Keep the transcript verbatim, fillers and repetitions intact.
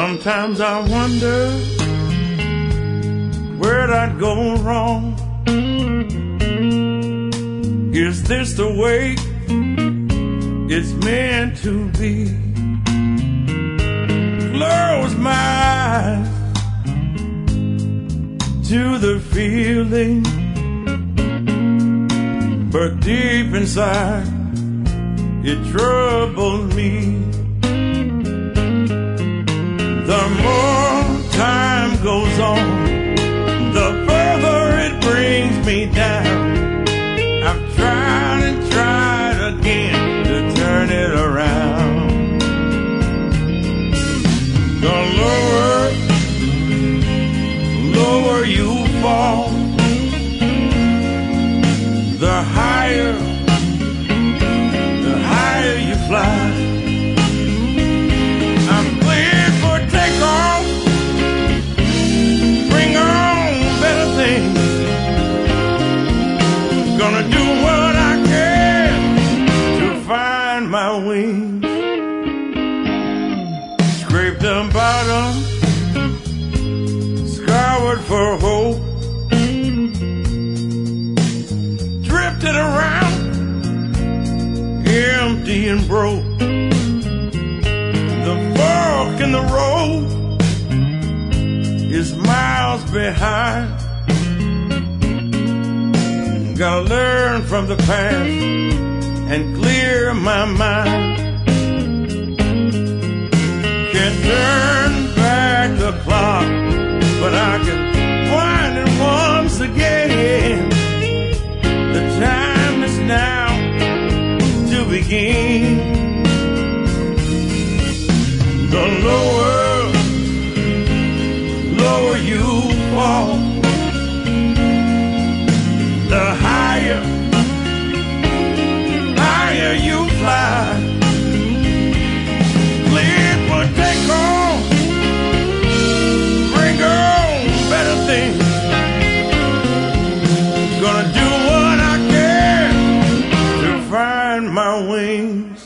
Sometimes I wonder where'd I go wrong. Is this the way it's meant to be? Close my eyes to the feeling, but deep inside it troubles me. The more time goes on, the further it brings me down. I've tried and tried again to turn it around. The lower, lower you fall, the higher, the higher you fly. I'm cleared for takeoff, bring on better things. Gonna do what I can to find my wings. Scrape the bottom, skyward for hope. Drifted around, empty and broke. The fork in the road is miles behind. Gotta learn from the past and clear my mind. Can't turn back the clock, but I can wind it once again. The time is now to begin. The lower, lower you fall, the higher, higher you fly. Cleared for takeoff, bring on better things. Gonna do what I can to find my wings.